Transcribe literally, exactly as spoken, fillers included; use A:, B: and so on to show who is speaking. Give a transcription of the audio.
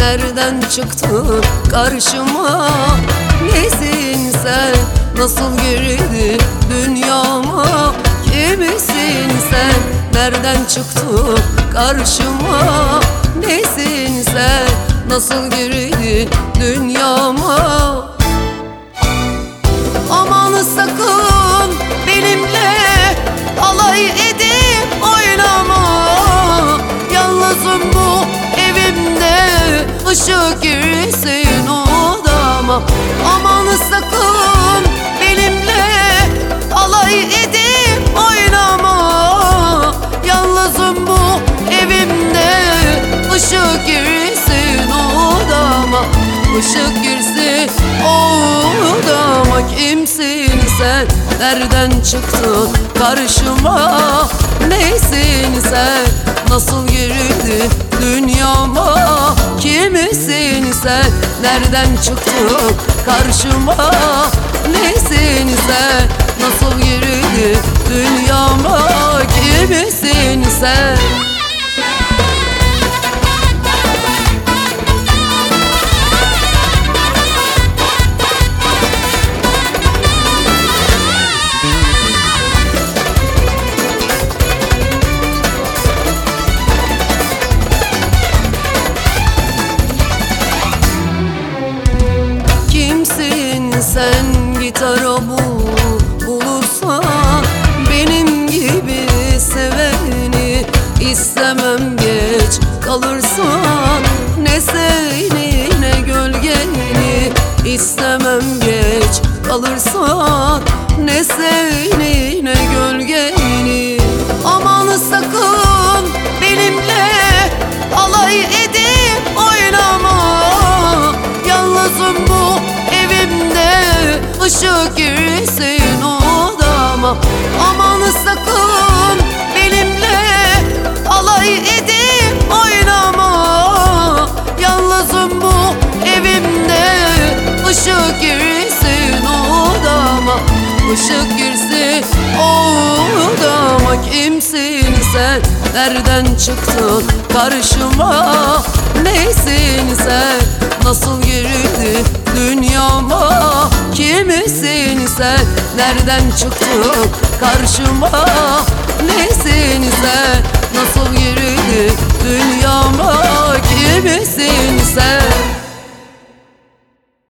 A: nereden çıktın karşıma? Nesin sen, nasıl girdin dünyama? Kimsin sen, nereden çıktın karşıma? Nesin sen, nasıl girdin dünyama? Aman sakın benimle alay edip oynama. Yalnızım bu evimde, ışık girsin odama. Aman sakın benimle alay edip oynama. Yalnızım bu evimde, ışık girsin odama. Işık girsin odama. Kimsin sen, nereden çıktın karşıma? Nesin sen, nasıl girdin dünyama? Kimsin sen, nereden çıktın karşıma? Nesin sen, nasıl girdin dünyama? Kimsin sen? Sen gitara bul, bulursan benim gibi seveni istemem, geç kalırsan. Ne seni ne gölgeni istemem, geç kalırsan. Ne seni ne gölgeni. Aman sakın benimle alay edip oynama. Yalnızım bu evimde, ışık girsin odama. Aman sakın benimle alay edip oynama. Yalnızım bu evimde, ışık girsin odama. Işık girsin odama. Kimsin sen, nereden çıktın karşıma? Nesin sen, nasıl girdin dünyama? Kimsin sen, nereden çıktın karşıma? Nesin sen,